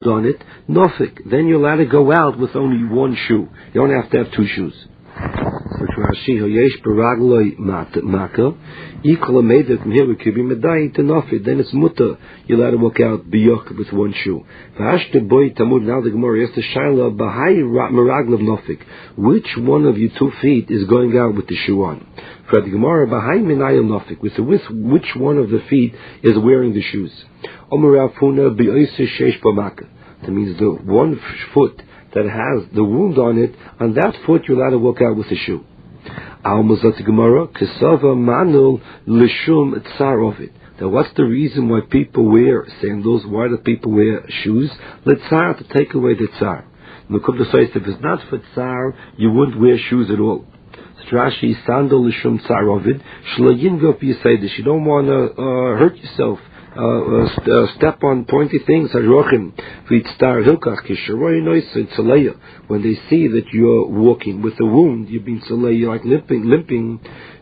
on it, nofik. Then you're allowed to go out with only one shoe. You don't have to have two shoes. Which Rashi Hayesh Baragloi Maka. Equal made it from here we could be medai to nofik. Then it's muta. You're allowed to walk out biyok with one shoe. Vashte boy Tamud. Now the Gemara has to shaila bahai meraglav nofik. Which one of your 2 feet is going out with the shoe on? For the Gemara bahai minayel nofik. With which one of the feet is wearing the shoes? That means the one foot that has the wound on it, on that foot you're allowed to walk out with the shoe. Now what's the reason why people wear sandals? Why do people wear shoes? L'tzar, to take away the tsar. If it's not for tsar, you wouldn't wear shoes at all. Rashi sandal l'shum tsar ovid shlo yingov b'yisaydish. You don't want to hurt yourself. Step on pointy things. When they see that you're walking with a wound, you've been you're like limping.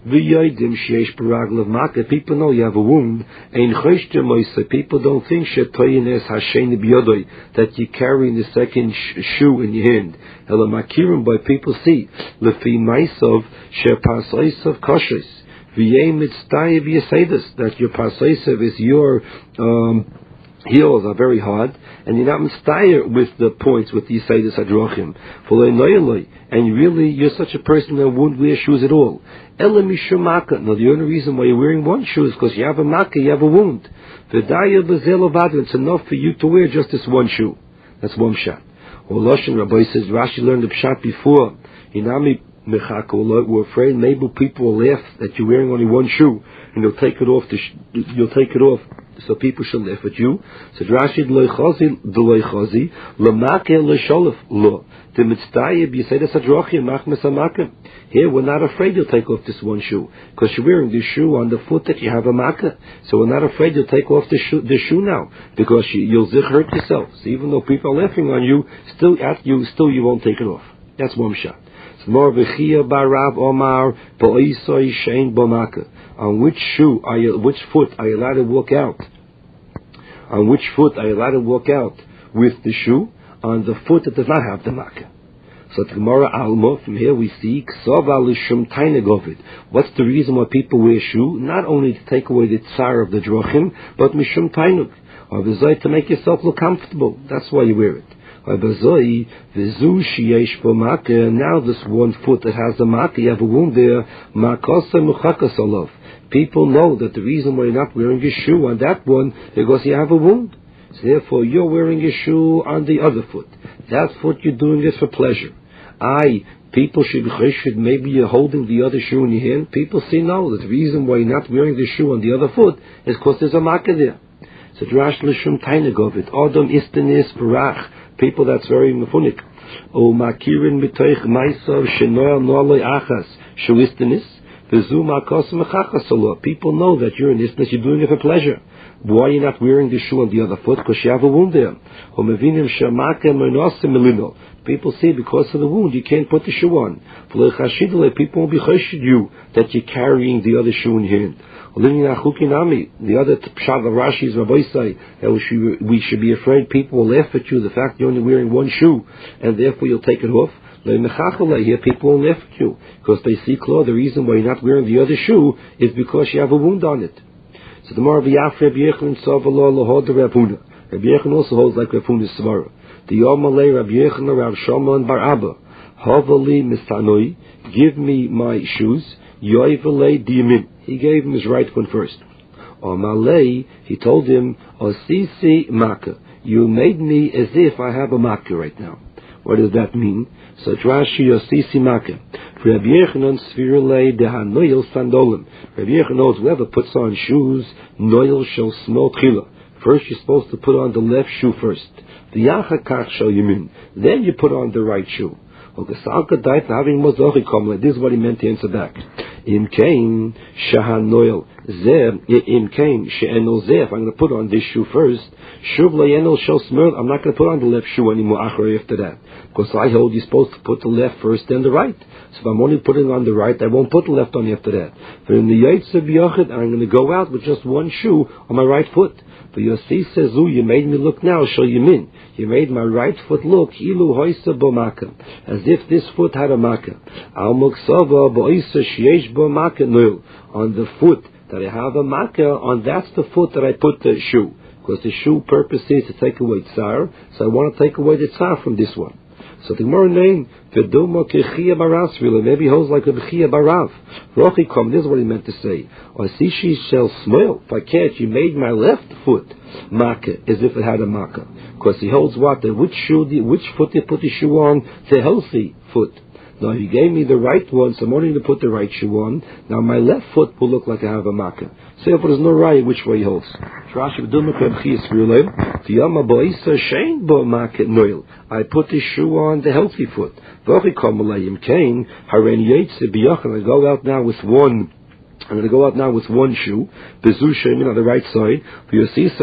People know you have a wound. People don't think that you're carrying the second shoe in your hand. But people see that your pasaisav is your heels are very hard, and you're not mistayer with the points with the yisaydas hadrochim. And really, you're such a person that won't wear shoes at all. Now, the only reason why you're wearing one shoe is because you have a makkah, you have a wound. It's enough for you to wear just this one shoe. That's one shot. Or Lashon Rabbi says, Rashi learned the pshat before. We're afraid maybe people will laugh that you're wearing only one shoe, and you'll take it off. You'll take it off, so people should laugh at you. So Rashi l'loichazi l'makel l'sholef lo the mitztayib. You say that's a drochim machmas amakim. Here we're not afraid you'll take off this one shoe because you're wearing this shoe on the foot that you have a makkah. So we're not afraid you'll take off the shoe now because you'll hurt yourself. So even though people are laughing on you, still you won't take it off. That's one shot. On which foot are you allowed to walk out? On which foot are you allowed to walk out with the shoe? On the foot that does not have the makkah. So the Gemara Alma, from here we see what's the reason why people wear shoe? Not only to take away the tsar of the drochim, but mishum tainuk, or to make yourself look comfortable. That's why you wear it. Now this one foot that has the makkah, you have a wound there. People know that the reason why you're not wearing a shoe on that one is because you have a wound. So therefore you're wearing a shoe on the other foot. That foot you're doing it for pleasure. People should maybe you're holding the other shoe in your hand. People say no, that the reason why you're not wearing the shoe on the other foot is because there's a makkah there. So drash l'shum tainagov Adam istanis barach. People that's very mefunik. O makirin mitoich maisav shenoel noloi achas shuistanis v'zu makos mechachas Allah. People know that you're in istiness, you're doing it for pleasure. Why are you not wearing the shoe on the other foot? Because you have a wound there. O mevinim shemakem menosim melino. People say because of the wound you can't put the shoe on. People won't be choshed you that you're carrying the other shoe in your hand. The other pshat of Rashi's Rabbi say that we should be afraid people will laugh at you the fact you're only wearing one shoe and therefore you'll take it off. Here people will laugh at you because they see clear the reason why you're not wearing the other shoe is because you have a wound on it. So the more Rabbi Yechon also holds like Rav Huna's svara. The Yomalei Rabbi Yechon Rav Shimon bar Abba Havali mistanoi, give me my shoes. Yoivalei diyamin. He gave him his right one first. Malay, he told him, Osisi makkah. You made me as if I have a makkah right now. What does that mean? So Rashi Osisi makkah. Rabbi Yechanan svirulei dehanoil sandolim. Rabbi Yechanan knows whoever puts on shoes, noil shall smell tchila. First you're supposed to put on the left shoe first. V'yachakach shall yamin. Then you put on the right shoe. This is what he meant to answer back. Im kain shahanoil zeh. Im kain she'enol zeh. If I'm going to put on this shoe first, shuv layenol shel smell. I'm not going to put on the left shoe anymore after that, because I hold you're supposed to put the left first, then the right. So if I'm only putting on the right, I won't put the left on after that. But in the yaitz of yachid, I'm going to go out with just one shoe on my right foot. But Yossi says, you made me look now, shall Yamin. You made my right foot look, ilu hoisa bo makkah, as if this foot had a makkah. Al muksava bo isa sheyesh bo makkah nul. On the foot that I have a makkah, on that's the foot that I put the shoe. Because the shoe purpose is to take away tsar, so I want to take away the tsar from this one. So the Gemara name Veduma Kechia Barav really maybe he holds like a Bechia Barav. Rochi come, this is what he meant to say. Or Sishi shall smile. If I can't, you made my left foot makkah as if it had a makkah. Because he holds what? Which foot you put the shoe on? The healthy foot. Now he gave me the right one, so I'm only going to put the right shoe on. Now my left foot will look like I have a makkah. So if there's no right which way he holds. I put the shoe on the healthy foot. I go out now with one. I'm going to go out now with one shoe, Bezu on the right side. I'm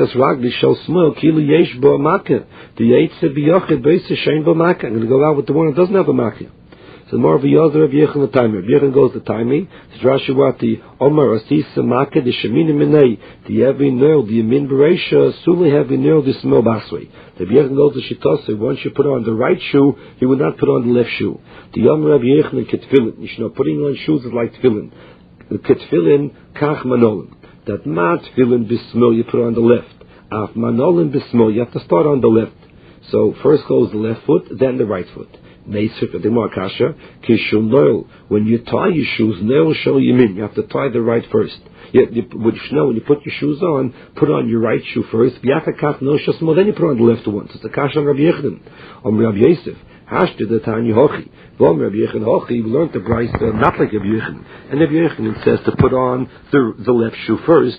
going to go out with the one that doesn't have a makkah. So more of the other of Yechon the Taimi. Yechon goes to Taimi. It's Rashi what the Omar Asisa Makkah the Shemini Minei the Every Nerl the Yamin Beresha Suli Heavy Nerl the Smil Basway. The Yechon goes to Shitose. Once you put on the right shoe, he would not put on the left shoe. The Omar of Yechon and Ketfilin. You should know putting on shoes is like Tefillin. Ketfilin Kach Manolim. That mat Tefillin Bismil you put on the left. Af Manolim Bismil you have to start on the left. So first goes the left foot, then the right foot. When you tie your shoes, you have to tie the right first. When you put your shoes on, put on your right shoe first. Then you put on the left one. So it's a kasha on Rabbi Yechanan. Rabbi Yosef. Hashte the Tanya Hochi. Rabbi Yechanan Hochi, we learned the Bryce not like Rabbi Yechanan. And Rabbi Yechanan says to put on the left shoe first.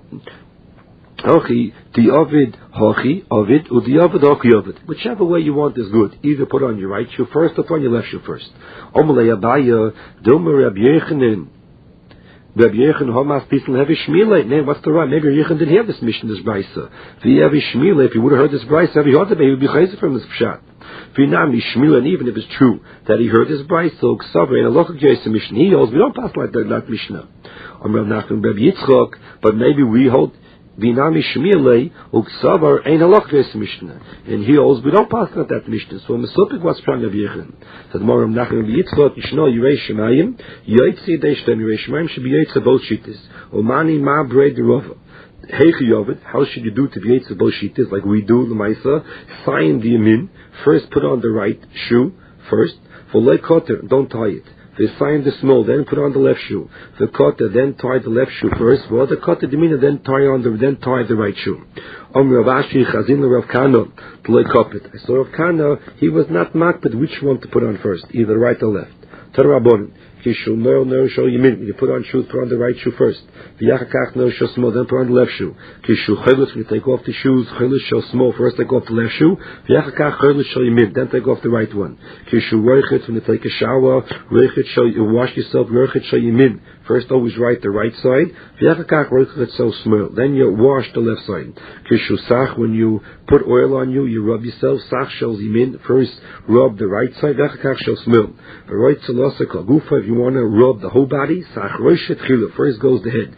Hochi, the Ovid, Hochi, Ovid, or the Ovid, Hochi, Ovid. Whichever way you want is good. Either put on your right shoe first or put on your left shoe first. Omalei Abaya, Domer Rabbi Yechanan. Rabbi Yechanan, Hamas, Pisel, Heavy Shmile. Man, what's the right? Maybe Rabbi Yechanan didn't hear this mission, this Brisa. If he Heavy Shmile, if he would have heard this Brisa, he would be chayzer from this Pshat. Vinami Shmile, and even if it's true that he heard this Brisa, so Ksaver, and a local Jesa mission, he holds, we don't pass like that, like Mishnah. Rav Nachman, Rabbi Yitzchok, but maybe we hold, Binami Shmile, Uksavar, Ein Halach Ges Mishnah. And he holds, we don't pass on that Mishnah. So Mesopik was trying to be Yechon. So the more Nachman Yitzchak, Yishno, Yirei Shemayim, Yoitzi Deishtem, Yirei Shemayim should be Yoitzi both Shittis. Omani Ma Brei Derova. Heichi Yovid, how should you do to be Yoitzi both Shittis, like we do, L'maisa? Sign the Yamin, first put on the right shoe, first. For Lei Koter, don't tie it. They sign the small, then put on the left shoe. The kota, then tie the left shoe first. Well, the kota dimina, then tie the right shoe. Rav Ashi Chazin Rav Kana Play Kopit. I saw Rav Kana, he was not makbid which one to put on first, either right or left. Tarabon. Kishu no show Yamin. You put on shoes, put on the right shoe first. V'yachakach no show small, then put on the left shoe. Kishu chaylis, when you take off the shoes, chaylis show small, first take off the left shoe. V'yachakach chaylis show Yamin, then take off the right one. Kishu roichet, when you take a shower, roichet show, you wash yourself, roichet show Yamin. First always right the right side. V'yachakach roichet so small, then you wash the left side. Kishu sach, when you put oil on you, you rub yourself, sach shows Yamin, first rub the right side, v'yachakach show small. Right salasa kagufa, if you want to rub the whole body, first goes the head.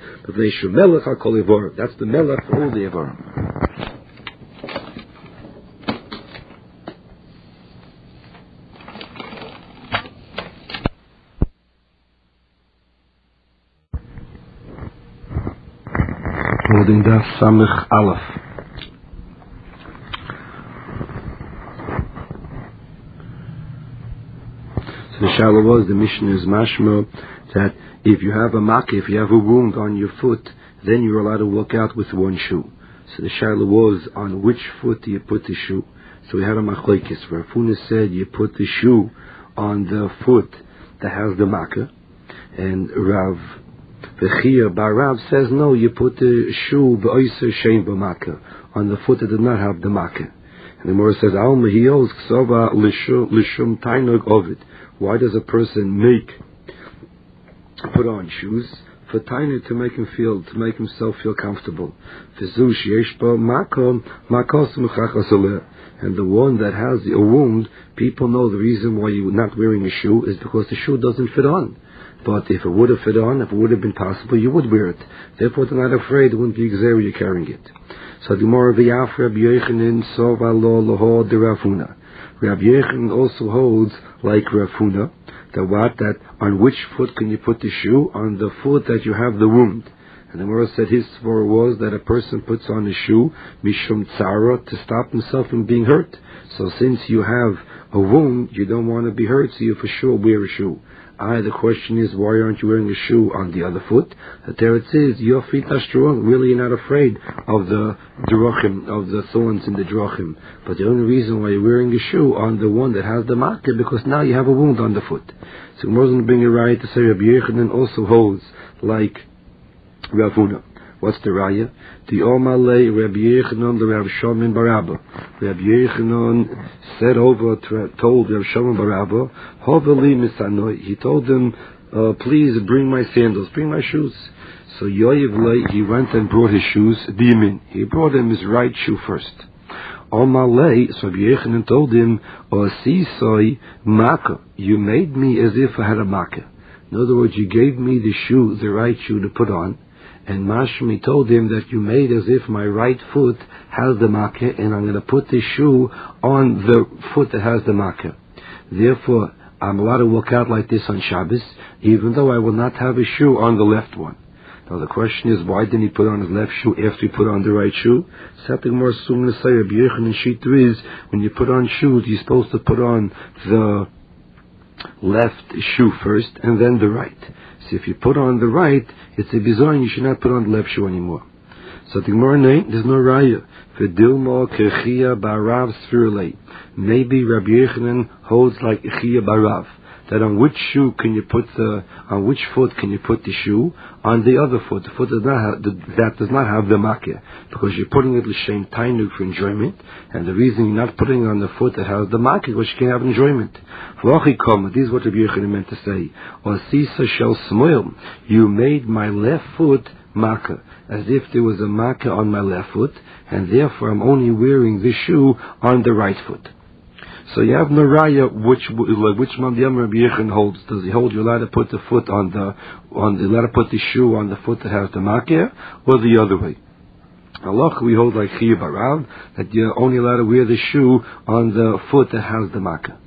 That's the melech for all the evarim. Holding that Samech Aleph. So the Shalom was, the mission is mashma, that if you have a makkah, if you have a wound on your foot, then you're allowed to walk out with one shoe. So the Shalom was, on which foot do you put the shoe? So we had a machlokes, where Funa said you put the shoe on the foot that has the makkah, and Rav Vechia Bar Rav says no, you put the shoe b'oiser shein b'makkah, on the foot that did not have the makkah. And the Gemara says, Al mehiyos ksova lishum tainug ovid. Why does a person put on shoes? For tainug, to make himself feel comfortable. And the one that has a wound, people know the reason why you're not wearing a shoe is because the shoe doesn't fit on. But if it would have fit on, if it would have been possible, you would wear it. Therefore, they're not afraid. It wouldn't be Gzeira you're carrying it. So the Gemara v'yaf Rabbi Yochanan sova lo laho de Rav Huna. Rabbi Yochanan also holds like Rav Huna that on which foot can you put the shoe? On the foot that you have the wound. And the Gemara said his svara was that a person puts on a shoe mishum tzara to stop himself from being hurt. So since you have a wound, you don't want to be hurt, so you for sure wear a shoe. The question is, why aren't you wearing a shoe on the other foot? There it says, your feet are strong. Really, you're not afraid of the drachim, of the thorns in the drachim. But the only reason why you're wearing a shoe on the one that has the makkah, because now you have a wound on the foot. So Gemara is going to bring a raya to say Rabbi Yochanan also holds like Rav Huna. What's the raya? The Omalei Rabbi Yochanan the Rav Shimon bar Abba. Rabbi Yochanan said over, told Rav Shimon bar Abba, Hoveli misanoi. He told them, please bring my sandals, bring my shoes. So Yoyev Lei, he went and brought his shoes, Dimin. He brought him his right shoe first. Omalei, so Rabbi Yochanan told him, Osisoi Maka. You made me as if I had a Maka. In other words, you gave me the shoe, the right shoe to put on. And Mashmi told him that you made as if my right foot has the makkah, and I'm going to put the shoe on the foot that has the makkah. Therefore, I'm allowed to walk out like this on Shabbos, even though I will not have a shoe on the left one. Now the question is, why didn't he put on his left shoe after he put on the right shoe? Something more soon to say, Rabbi Yochanan Shita is, when you put on shoes, you're supposed to put on the left shoe first, and then the right. So if you put on the right, it's a bizoin, you should not put on the left shoe anymore. So the Gemara name, there's no raya. V'dilmo kechia barav sfirulei. Maybe Rabbi Yochanan holds like Echia barav, that on which shoe can you put on which foot can you put the shoe? On the other foot, the foot that does not have the makkah, because you're putting it l'shem tainug for enjoyment, and the reason you're not putting it on the foot that has the makkah is because you can't have enjoyment. This is what Rabbi Yochanan meant to say. Osisa shel smoil, you made my left foot makkah, as if there was a makkah on my left foot, and therefore I'm only wearing the shoe on the right foot. So you have no raya which one the Rabbi Yochanan holds. Does he hold you're allowed to put the foot allowed to put the shoe on the foot that has the makkah, or the other way? Allah, we hold like Chiyuv Barav, that you're only allowed to wear the shoe on the foot that has the makkah.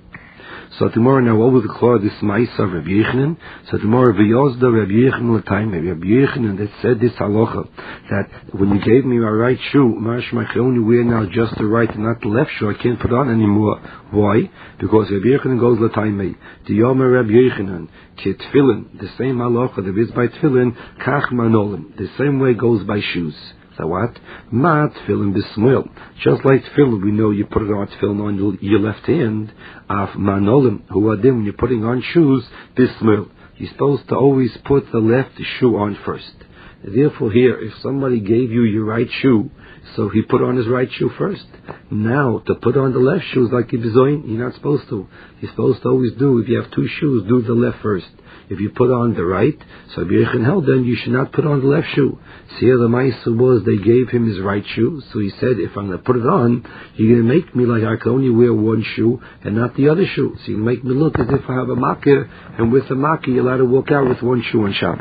So tomorrow, now what was the call this Ma'isa of Rabbi Yochanan? So tomorrow, V'yozda Rabbi Yochanan l'tayim, Rabbi Yochanan that said this halacha, that when you gave me my right shoe, mashma, I can only wear now just the right and not the left shoe, I can't put on anymore. Why? Because Rabbi Yochanan goes l'tayim. The Yomer Rabbi Yochanan, ki tefillin, the same halacha that is by tefillin, kach manolim, the same way goes by shoes. So what? Ma tefillin b'smuel. Just like tefillin, we know you put it on tefillin on your left hand. Af manolim, who are then when you're putting on shoes, b'smuel. You're supposed to always put the left shoe on first. Therefore here, if somebody gave you your right shoe, so he put on his right shoe first. Now, to put on the left shoe is like a bizoin, you're not supposed to. You're supposed to always do, if you have two shoes, do the left first. If you put on the right, so Rabbi Yochanan held, then you should not put on the left shoe. So here the Ma'aseh was, they gave him his right shoe, so he said, if I'm going to put it on, you're going to make me like I can only wear one shoe and not the other shoe. So you make me look as if I have a makkah, and with the makkah you're allowed to walk out with one shoe on Shabbos.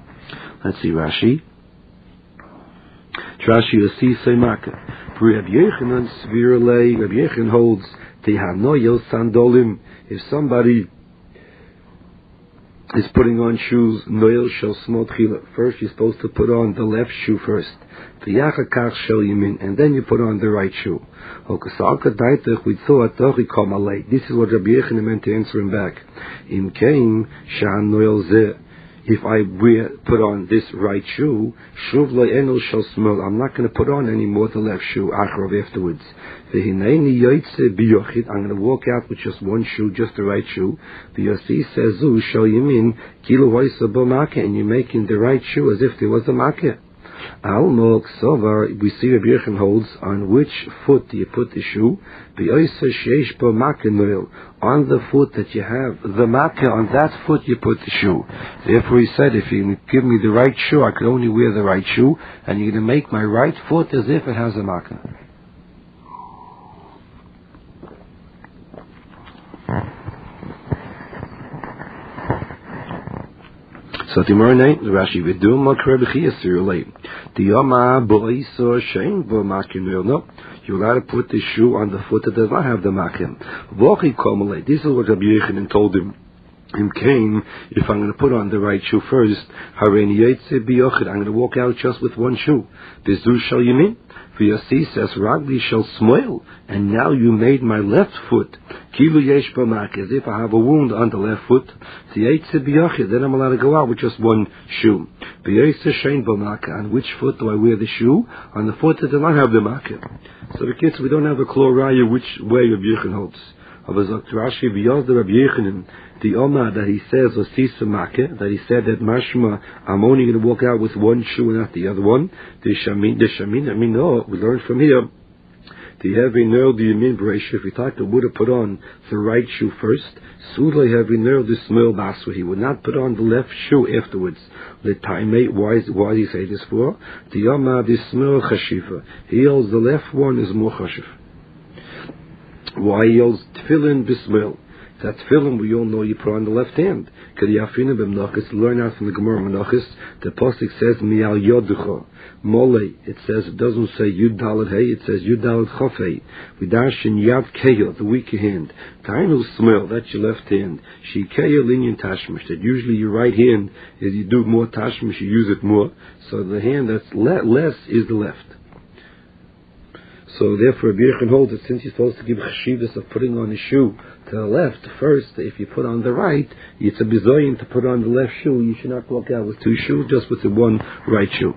Let's see Rashi. Rashi Yossi Makkah. Rabbi Yochanan Svirlei, Rabbi Yochanan holds Tehanoyel Sandolim. If somebody is putting on shoes, Noel Shel Smot Chila. First you're supposed to put on the left shoe first. V'yachakach Shel Yamin, and then you put on the right shoe. This is what Rabbi Yochanan meant to answer him back. Im Kaim Shan Noel Zeh. If I put on this right shoe, Shuv Lo Enol Shel Smol, I'm not going to put on any more the left shoe afterwards. V'hineini Yoitze B'yochid, I'm going to walk out with just one shoe, just the right shoe. V'yosi Sezu Shel Yamin Kilo Hoysa B'makeh, and you're making the right shoe as if there was a makeh. Al Mok Sovar, we see Rabbi Yochanan holds, on which foot do you put the shoe? B'yoisa Sheish B'makeh Noel, on the foot that you have the makeh, on that foot you put the shoe. Therefore he said, if you give me the right shoe, I could only wear the right shoe, and you're going to make my right foot as if it has a makeh. So tomorrow night, Rashi will do Makrabchiyas to relate. The Yama Boisa Shane Bomakim. No, you're allowed to put the shoe on the foot that does not have the makim. Vochi Komale. This is what Rabbi Yechanan told him. Him came, if I'm going to put on the right shoe first, I'm going to walk out just with one shoe. Bizu shall you mean? V'yasi says, Ragli shall smoil, and now you made my left foot. Kilu yesh b'mak, as if I have a wound on the left foot. Then I'm allowed to go out with just one shoe. V'yasi shein b'mak, on which foot do I wear the shoe? On the foot that does not have the makim. So the kids, we don't have a kloraya which way Rabbi Yechanan holds. Rashi b'yaz the Rabbi Yechanan, the Oma that he says was Sisa Makeh, that he said that Mashma, I'm only going to walk out with one shoe and not the other one. The Shamin, I mean, no, we learned from here. The heavy nerve, the Yamin Bereisha, if he thought he would have put on the right shoe first, Sudlay heavy nerve, the Smil Basra, he would not put on the left shoe afterwards. The time mate, why did he say this for? The Oma, the Smil Chashifa, he holds the left one is more Chashif. Why he holds Tefillin Bismil? That tefillin we all know you put on the left hand. Kadiyafina b'menachos. Learn out from the Gemara Menachos. The pasuk says mi'al yoducha mole. It says, it doesn't say yud daled hey. It says yud daled chaf hey. We dash in yad keyo, the weaker hand. Tainu smell, that's your left hand. She keyo linyan tashmish. That usually your right hand, as you do more tashmish, you use it more. So the hand that's less is the left. So therefore, Rabbi Yechanan holds that since you're supposed to give cheshivas of putting on a shoe to the left first, if you put on the right, it's a bizoyin to put on the left shoe. You should not walk out with two shoes, just with the one right shoe.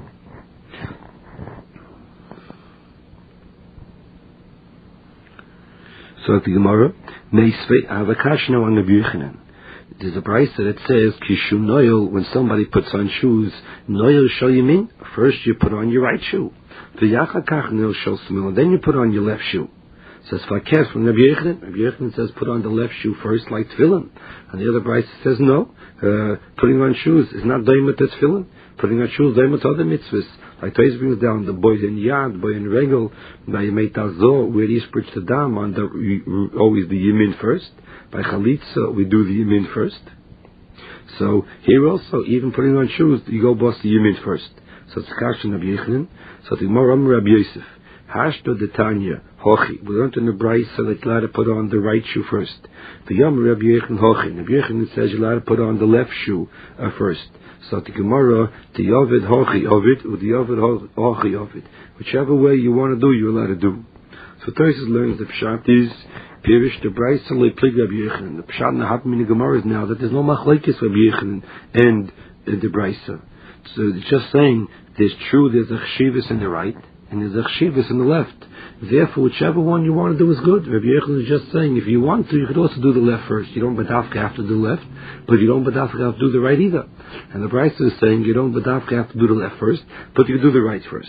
So at the Gemara, Meisvei Avakash now on Rabbi Yechanan. There's a brayso that says Kishu Noyel, when somebody puts on shoes, Noyel shall you mean? First you put on your right shoe. Then you put on your left shoe. Says Fakes from Rabbi Yechanan. Rabbi Yechanan says put on the left shoe first, like tefillin. And the other brayso says no. Putting on shoes is not daimet as tefillin. Putting on shoes daimet other mitzvahs. Like Toys brings down the boy in yad, boy in regel, by meitazo, where he spreads the dam on the always the yamin first. By chalitza we do the yamin first. So here also, even putting on shoes, you go boss the yamin first. So it's Kash and Rabbi Yechanan. So the Gemara Rabbi Yosef, Hashto de Tanya, Hochi. We learned in the brayso that you're allowed to put on the right shoe first. The Yom Rabbi Yechanan Hochi. Rabbi Yechanan says you're allowed to put on the left shoe first. So the Gemara, the Yovid Hochi Ovid, or the Yovid Hochi Ovid. Whichever way you want to do, you're allowed to do. So Tosis learns the Pshat is Pirish the brayso le'plig Rabbi Yechanan. The Pshat in the Hatam in the Gemara is now that there's no machlekes Rabbi Yechanan and the brayso. So it's just saying there's a cheshivas in the right and there's a cheshivas in the left. Therefore, whichever one you want to do is good. Rabbi Yechanan is just saying if you want to, you could also do the left first. You don't badafka have to do the left, but you don't badafka have to do the right either. And the brayso is saying you don't badafka have to do the left first, but you do the right first.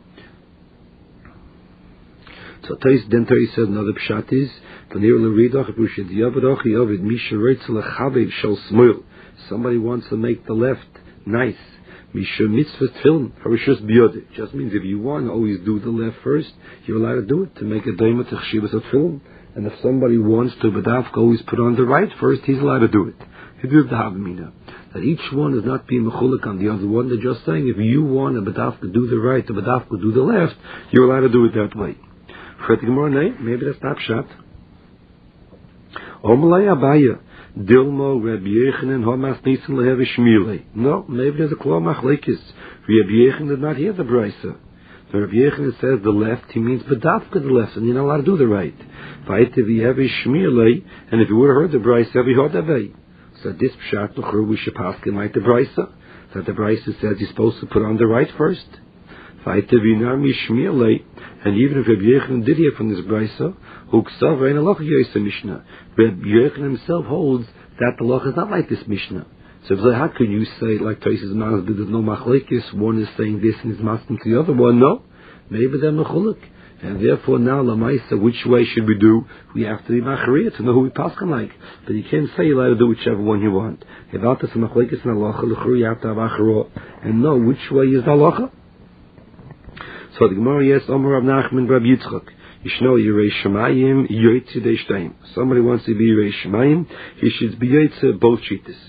So then Tais says another pshat is somebody wants to make the left nice. Misha mitzvah tefillin, harishus biyode. Just means if you want to always do the left first, you're allowed to do it to make a daima to cheshivas of tefillin. And if somebody wants to badafka always put on the right first, he's allowed to do it. He does the havamina. That each one is not being mechulik on the other one. They're just saying if you want a badafka do the right, the badafka do the left, you're allowed to do it that way. For the Gemara, maybe that's not pshat. Omalei Abaya. Dilmo Rabbi Yechanan Hamas Nisan Lehevi Shmilei. No, maybe there's a klal machlekes. Rabbi Yechanan did not hear the brayso. So Rabbi Yechanan says the left, he means bedafka the left, and you're not allowed to do the right. Vayte v'yevi Shmilei, and if you would have heard the brayso, every hodavei. So this pshat l'chur we should pass him like the brayso. That the brayso says you're supposed to put on the right first. Vayte v'nami Shmilei, and even if Rabbi Yechanan did hear from this brayso, Huksav Rein Aloch Yoysa Mishnah. Rabbi Yechanan himself holds that the law is not like this Mishnah. So how can you say, like Tosis Manas, there's no machlekes, one is saying this and is masking to the other one? No. Maybe they're mechulik. And therefore now, Lamaisa, which way should we do? We have to be machariya to know who we paskin like. But you can't say you're allowed to do whichever one you want. If out there's some machlekes and halacha, you have to have achara and know which way is the halacha. So the Gemara, yes, Omer Rav Nachman, Rav Yitzchak. Yishno Yirei Shemayim Yoytze Deishtaim. Somebody wants to be Yirei Shemayim, he should be Yoytze both cheetahs.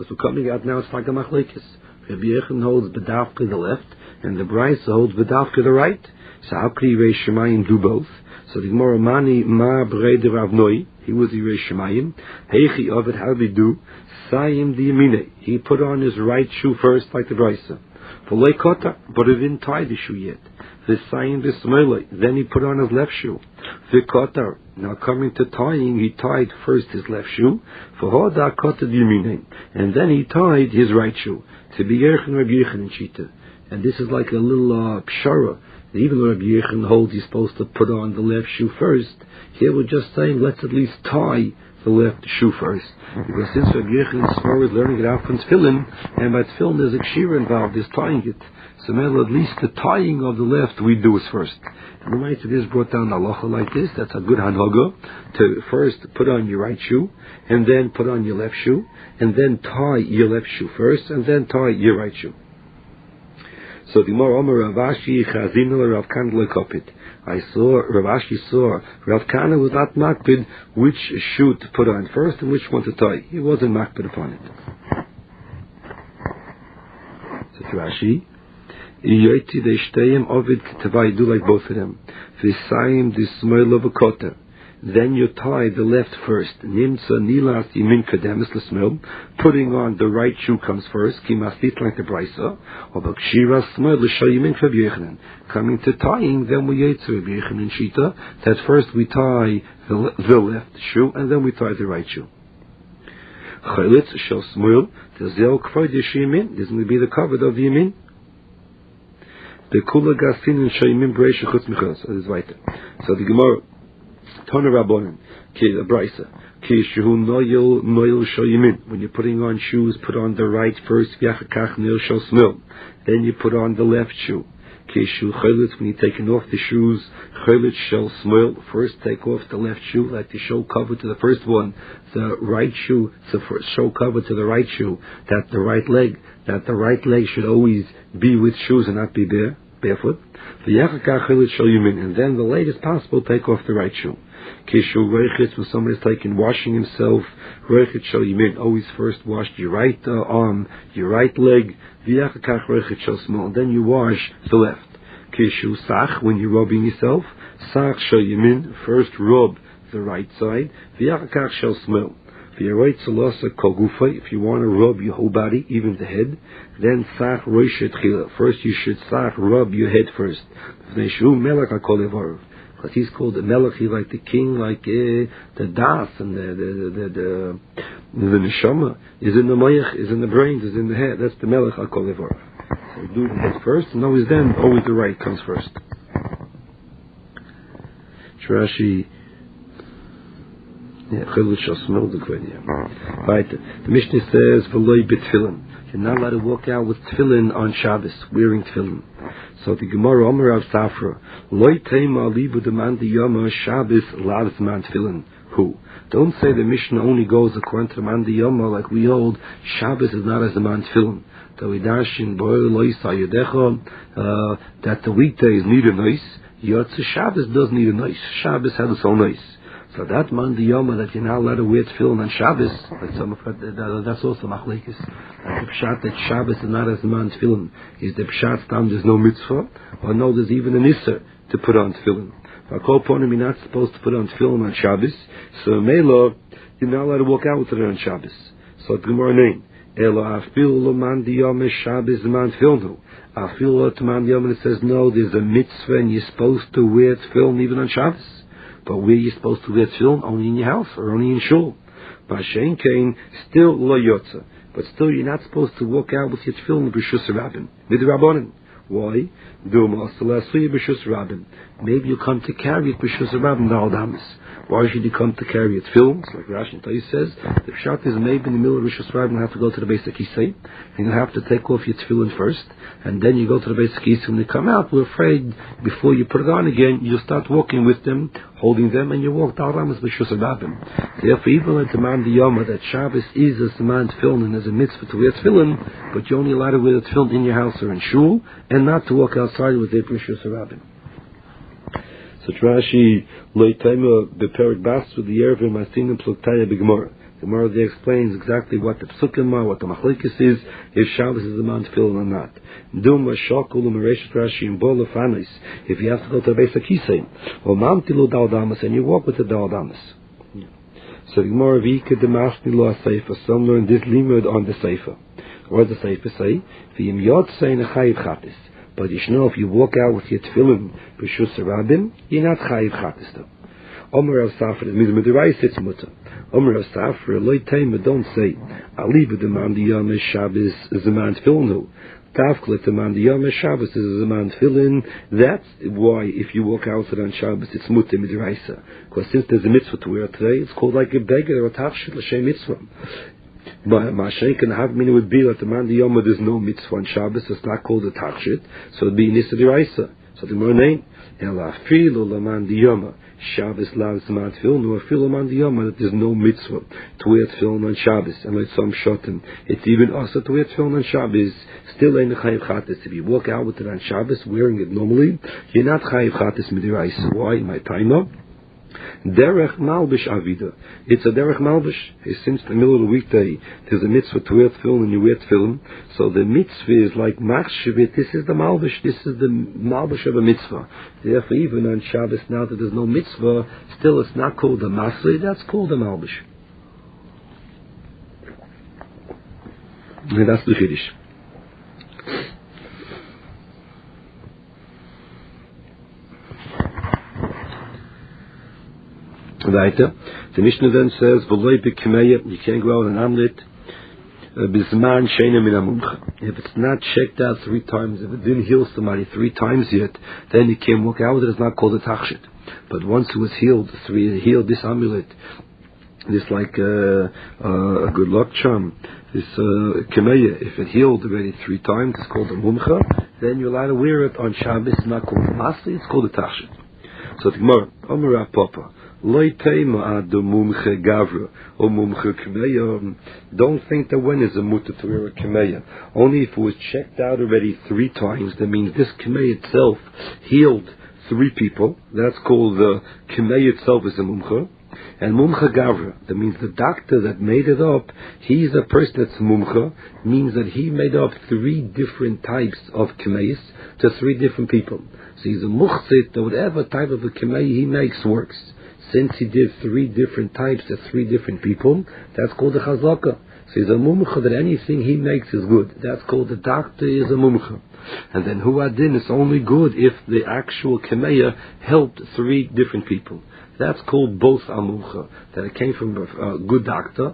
Because we're coming out now, it's like a machlekes. Rabbi Yechon holds bedavka the left, and the Brisa holds bedavka the right. So how could Yirei Shemayim do both? So the Gemara Mani Ma Breder Rav Noi, he was Yirei Shemayim. Heichi Ovid, how did he do? Sayim the Yemine. He put on his right shoe first, like the Brisa. For Leikota, but he didn't tie the shoe yet. The Sayim the Smoilei. Then he put on his left shoe. The Kotar. Now coming to tying, he tied first his left shoe. For Hoda Kota the Yemine. And then he tied his right shoe. To be Yerchen Rabbi Yechon in Shita. And this is like a little pshara. Even though Rabbi Yechon holds he's supposed to put on the left shoe first, here we're just saying let's at least tie the left shoe first. Because since Rabbi Yechon's Svar is learning it out from Tefillin, and by Tefillin there's a kshira involved, there's tying it. So at least the tying of the left we do is first. And the Maitz is brought down halacha like this, that's a good hanhaga, to first put on your right shoe, and then put on your left shoe, and then tie your left shoe first, and then tie your right shoe. So the Gemara Omer Rav Ashi Chazina Rav Kana lekopit. Rav Ashi saw Rav Kana was not makpid which shoe to put on first and which one to tie. He wasn't makpid upon it. So Rashi, Yoyti they shteyim ovid ketavai, do like both of them. V'sayim dismoil of a kota. Then you tie the left first. Nimtza nilas yimin kademis l'smil. Putting on the right shoe comes first. Kimastit like the brisa. Or b'kshira smil l'shay yimin Rabbi Yochanan. Coming to tying, then we yetzer Rabbi Yochanan shita. That first we tie the left shoe and then we tie the right shoe. Chalitz shel smil. The zel kvoid yishimin. This will be the cover of the yamin. The kula gasin and shayimin breish chutz michos. That is right. So the Gemara. Tana Rabbanan, ki a brisa, ki shehu noyel shoyimin. When you're putting on shoes, put on the right first. V'yachakach noyel shel smil. Then you put on the left shoe. Ki shehu chayletz, when you're taking off the shoes, chayletz shel smil. First take off the left shoe, like the show cover to the first one. The right shoe, the first show cover to the right shoe. That the right leg should always be with shoes and not be barefoot. And then the latest possible take off the right shoe. Kishu reichitz, when somebody's taking washing himself, reichitz shel yimin, always first wash your right arm, your right leg, v'yachakach reichitz shel smil, and then you wash the left. Kishu sach, when you're rubbing yourself, sach shel yimin, first rub the right side, v'yachakach shel smil. If you want to rub your whole body, even the head, then sach roishet chila. First you should sach rub your head first. Because he's called the melech, he's like the king, like the das and the neshama is in the mayach, is in the brains, is in the head. That's the melech hakol levar. So do the head first, and always the right comes first. Rashi. Yeah, shall smell the right. The Mishnah says, "V'loy b'tefillin." You're not allowed to walk out with tefillin on Shabbos, wearing tefillin. So the Gemara Omer of Safra, "Loy teima libu demand the yoma Shabbos lavs man tefillin." Who? Don't say the Mishnah only goes according to the man the yoma, like we hold. Shabbos is not as the man tefillin. The Vidashin boy loy sayedecha that the weekdays need a nice. Yotze Shabbos does need a nice. Shabbos has its own nice. So that man the yoma that you're not allowed to wear tefillin on Shabbos, that's also machlekes. That's the pshat that Shabbos is not as the man tefillin. Is the pshat tam there's no mitzvah, or no there's even an isser to put on tefillin. You're not supposed to put on tefillin on Shabbos, so Mela, you're not allowed to walk out with it on Shabbos. So the Gemara name, Elo afil lo man the yoma Shabbos man tefillin. Afil lo man the yoma, it says no, there's a mitzvah and you're supposed to wear tefillin even on Shabbos. But where you're supposed to wear tefillin? Only in your house or only in shul. B'ashein kain, still lo yotza. But still you're not supposed to walk out with your tefillin b'shus rabbin. Midrabanan. Why? Maybe you come to carry it b'shus rabbin da'aldamis. Why should you come to carry it? Tefillin, like Rashi says, the pshat is maybe in the middle of Rishus Rabbin you have to go to the basic Kisei, and you have to take off your tefillin first, and then you go to the basic Kisei. When you come out, we're afraid before you put it on again, you'll start walking with them, holding them, and you walk da'aldamis b'shus rabbin. Therefore, even like the man the Yoma, that Shabbos is a man tefillin and as a mitzvah to wear tefillin, but you're only allowed to wear the tefillin in your house or in shul, and not to walk outside with it b'shus rabbin. So Rashi loitayma beperik bas with the Erevim asinim pluktaya b'gemara. The Gemara there explains exactly what the psukim are, what the machlekes is, if Shabbos is a man tefillin or not. Duma shakul u'mereshet Rashi in bol lefanis. If you have to go to the base of Kisei, or mamtilu daldamas, and you walk with the daldamas. So the Gemara v'ika demasni lo ha-seifa. Some learn this limud on the seifa. What does the seifa say? V'yim yotzei nechayiv chatis. But you should know if you walk out with your tefillin b'shus rabim, you're not chayiv chatis though. Omer Rav Safra, it means Midrash it's mutter. Omer Rav Safra, loy teima, don't say, aliba demand the Yom Shabbos is a man tefillin. Tavklet demand the Yom Shabbos is a man tefillin. That's why if you walk outside on Shabbos, it's mutter midraisa. Because since there's a mitzvah to wear today, it's called like a beggar or a tachshit l'shem mitzvah. But Mashenk and have meaning would be that the man the Yom there's no mitzvah on Shabbos, it's not called a tachshit, so it'd be nisa diraisa. So the more name, ela filu laman the Yom. Shabbos loves the man tefillin, or filu laman the Yom, that there's no mitzvah to wear tefillin on Shabbos. And like some shotin, it's even also to wear tefillin on Shabbos. Still ain't a chayiv chatas. If you walk out with it on Shabbos, wearing it normally, you're not chayiv chatas midiraisa. Why? My time up. Derech malbish avida. It's a derech malbish. Since the middle of the weekday, there's a mitzvah to wear tefillin and you wear tefillin. So the mitzvah is like machshevit. This is the malbish. This is the malbish of a mitzvah. Therefore, even on Shabbos, now that there's no mitzvah, still it's not called a masri. That's called a malbish. And that's the chiddush. Weiter. The Mishnah then says, "V'loy b'kimeya." You can't go out an omelet. Bisman sheina min hamumcha. If it's not checked out 3 times, if it didn't heal somebody 3 times yet, then you can't walk out with it. It's not called a tachshit. But once it was healed, this amulet, this like a good luck charm, this kimeya, if it healed already 3 times, it's called a mumcha. Then you're allowed to wear it on Shabbos. It's not called a masli. It's called a tachshit. So the Gemara, Omer Papa. Don't think that when is a mutter to wear a kemeya. Only if it was checked out already 3 times, that means this kemeya itself healed 3 people. That's called the kemeya itself is a mumcha. And mumcha gavra, that means the doctor that made it up, he's a person that's mumcha, means that he made up 3 different types of kemeyas to 3 different people. So he's a muchzit, that whatever type of a kemeya he makes works. Since he did 3 different types to 3 different people, that's called a chazaka. So he's a mumcha that anything he makes is good. That's called the doctor is a mumcha. And then huadin is only good if the actual kemeya helped 3 different people. That's called both a mumcha. That it came from a good doctor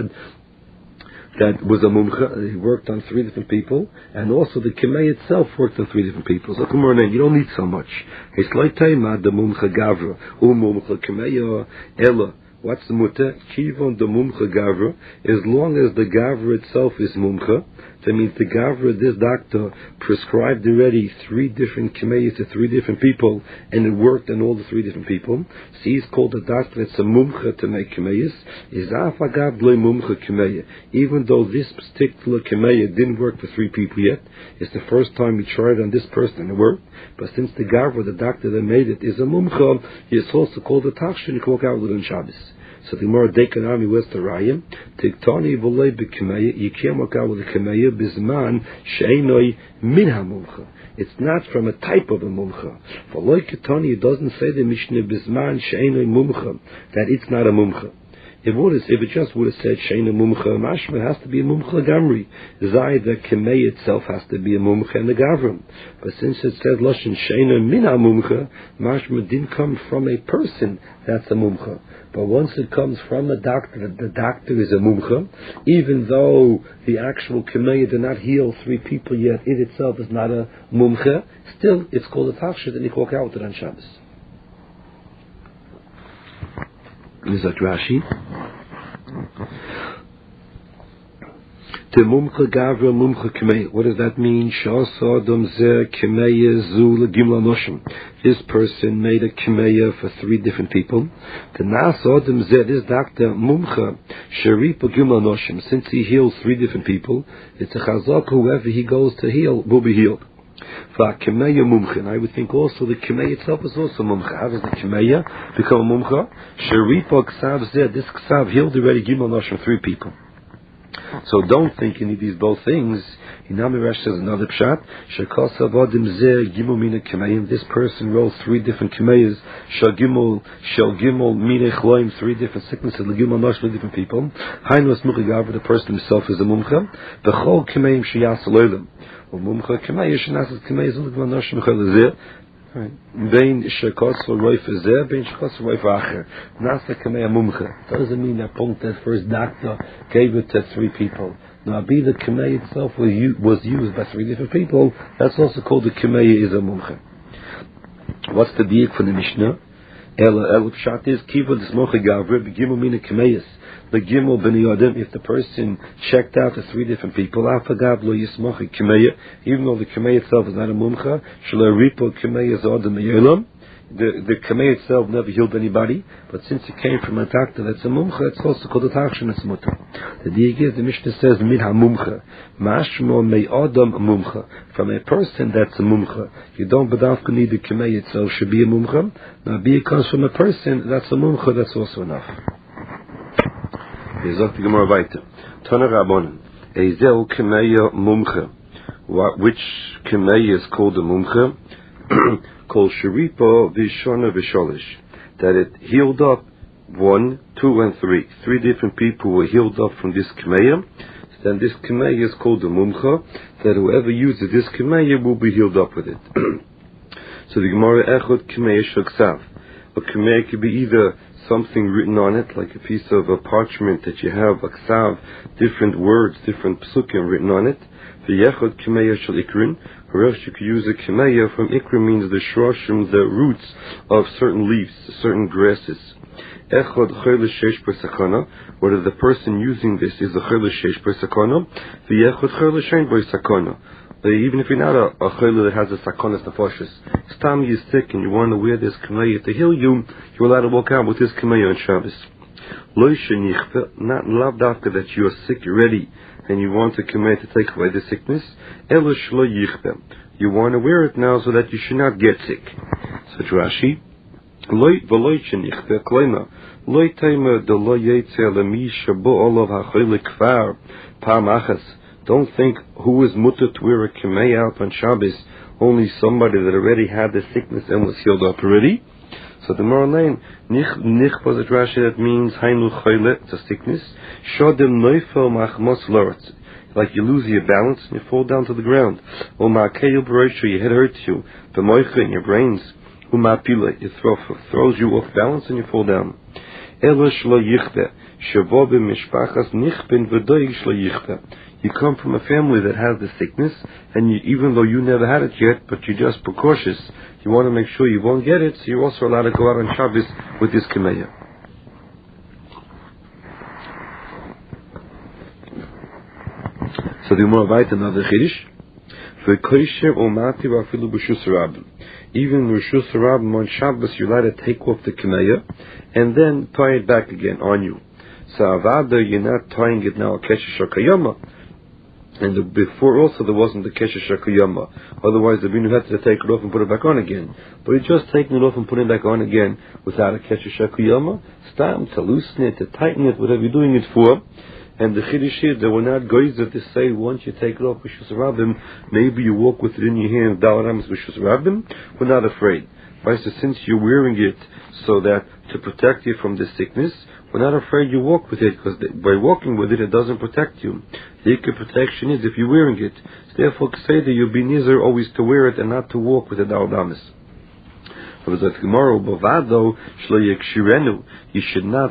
that was a mumcha. He worked on 3 different people, and also the kemeya itself worked on 3 different people. So come on, you don't need so much. It's like the mumcha gavra, mumcha kemeya ella. What's the mutter? Kivon the mumcha gavra. As long as the gavra itself is mumcha, that means the gavra, this doctor, prescribed already 3 different kemeyas to 3 different people, and it worked on all the 3 different people. So he's called a doctor that's a mumcha to make kemeyas. Is afagav loy mumcha kemeya. Even though this particular kemeya didn't work for 3 people yet, it's the first time he tried on this person and it worked. But since the gavra, the doctor that made it, is a mumcha, he is also called a tachshin. You can walk out with it on Shabbos. So the Gemara Dekanami was the Rayim. Tiktani v'lei b'kemeya. You can't walk out with a kemeya bizman she'enoi min hamumcha. It's not from a type of a mumcha. V'lei ketani, it doesn't say the Mishnah bizman she'enoi mumcha, that it's not a mumcha. If it just would have said she'ena mumcha mashma, it has to be a mumcha gamri. Zai, the kemeya itself has to be a mumcha and a gavram. But since it says lashon she'ena min hamumcha, mashma didn't come from a person, that's a mumcha. But once it comes from a doctor, the doctor is a mumcha, even though the actual kemeya did not heal 3 people yet, it itself is not a mumcha, still it's called a tachshit, and you can walk out with it on Shabbos. Is that Rashi? The mumcha gavra mumcha kemeya. What does that mean? Shasodom zeh kemeya zu legimla noshim. This person made a kemeya for 3 different people. The nasodom zeh, this doctor mumcha sharipa gimla noshim. Since he heals 3 different people, it's a chazak. Whoever he goes to heal will be healed. And I would think also the Kimeya itself is also Mumcha. How does the Kimeya become a Mumcha? Sheripa Ksav Zeh, this Ksav healed already Gimel Nashim, 3 people. So don't think you need these both things. Hinami says another pshat. Shekasa vadim zeh gimel mina k'mayim. This person rolls 3 different k'mayas. Shel gimel mina chloim, 3 different sicknesses. Legimel nash, 3 different people. Hainu es muchigav, the person himself is a mumcha. B'chol k'mayim sheyas alolim. Mumcha k'mayim shenasas k'mayim legimel nash mechel zeh. Bein shekos roif zeh, bein shekos roif acher. Nasa k'mayim mumcha. Doesn't mean that punkt that first doctor gave it to 3 people. Now, be the K'mei itself was used by 3 different people. That's also called the K'mei is a Mumcha. What's the diak for the Mishnah? El Pshat is Kiva D'Smocha Gavre B'Gimel Mina K'meyis B'Gimel B'Nei Adam. If the person checked out the 3 different people, Afagav Lo Yismocha K'mei, even though the K'mei itself is not a Mumcha, Shelo Ripo K'mei is Adam Me'olam. The K'mei itself never healed anybody, but since it came from a doctor that's a Mumcha, it's also called a Tachshin, it's Mutter. The diak is, the Mishnah says, Min HaMumcha, Mashmo Me'adam Mumcha. From a person that's a Mumcha. You don't badavka need the K'mei itself should be a Mumcha. Now, be it comes from a person that's a Mumcha, that's also enough. Yizok the Gemara weiter. Tana Rabbanan, Ezel K'mei Mumcha. Which K'mei is called a Mumcha? Called Sheripa Vishona Visholish, that it healed up 1, 2, and 3. 3 different people were healed up from this K'meya. Then this K'meya is called the Mumcha, that whoever uses this K'meya will be healed up with it. So the Gemara Echot K'meya Shaksav. A K'meya could be either something written on it, like a piece of a parchment that you have, a Ksav, different words, different psukim written on it. The Yechot K'meya Shal Ikrin. Or else you could use a K'meya from Ikra, means the shroshim, the roots of certain leaves, certain grasses. Echad Chayla Sheish Per Sakana, whether the person using this is a Chayla Sheish Per Sakana, the Echad Chayla Shein Per Sakana. Even if you're not a Chayla that has a Sakanas Nefashis, it's time you're sick and you want to wear this K'meya to heal you, you're allowed to walk out with this K'meya on Shabbos. Lo Shenichve, not loved after that you are sick already, and you want to commit to take away the sickness, you want to wear it now so that you should not get sick. Such Rashi, don't think who is mutter to wear a k'mei out on Shabbos, only somebody that already had the sickness and was healed up already. So the moral name, nich was it Rashi, that means hainu choyle, it's a sickness. Shodem neufel machmos loretz, like you lose your balance and you fall down to the ground. Or ma'keil b'roisho, your head hurts you. B'moicha, in your brains. U'ma'pila, it throws you off balance and you fall down. Elo shlo yichbe, shavo b'mishpachas nichben v'doig shlo yichbe. You come from a family that has the sickness, and even though you never had it yet, but you're just precautious, you want to make sure you won't get it, so you're also allowed to go out on Shabbos with this K'meya. So the Gemara writes another Chiddush. Even Rishus Rabbim on Shabbos, you're allowed to take off the K'meya and then tie it back again on you. So Avada, you're not tying it now a Kesher Shakayama. And before also there wasn't the Kesher Shakayama. Otherwise the Binu had to take it off and put it back on again. But you're just taking it off and putting it back on again without a Kesher Shakayama. It's time to loosen it, to tighten it, whatever you're doing it for. And the Chiddush is, they were not goyzer to say once you take it off Rishus Rabbim, maybe you walk with it in your hand, Dalaram Rishus Rabbim. We're not afraid. Right? So since you're wearing it so that to protect you from the sickness, we're not afraid you walk with it, because by walking with it doesn't protect you. The ikar protection is if you're wearing it. So therefore, say that you'll be nizer always to wear it and not to walk with it Dalamas. You should not